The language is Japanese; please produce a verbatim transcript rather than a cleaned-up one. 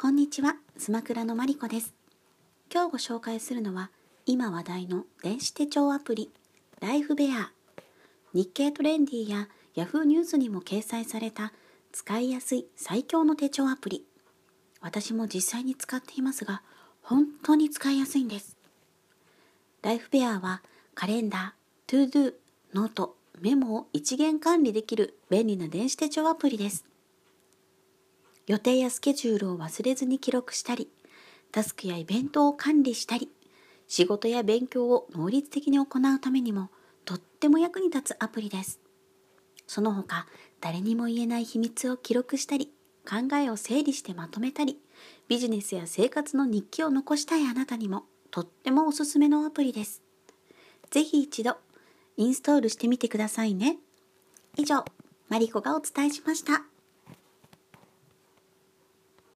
こんにちは、スマクラのまりこです。今日ご紹介するのは、今話題の電子手帳アプリ、ライフベア。日経トレンディや Yahoo ニュースにも掲載された使いやすい最強の手帳アプリ。私も実際に使っていますが、本当に使いやすいんです。ライフベアはカレンダー、トゥードゥ、ノート、メモを一元管理できる便利な電子手帳アプリです。予定やスケジュールを忘れずに記録したり、タスクやイベントを管理したり、仕事や勉強を能率的に行うためにもとっても役に立つアプリです。その他、誰にも言えない秘密を記録したり、考えを整理してまとめたり、ビジネスや生活の日記を残したいあなたにもとってもおすすめのアプリです。ぜひ一度インストールしてみてくださいね。以上、マリコがお伝えしました。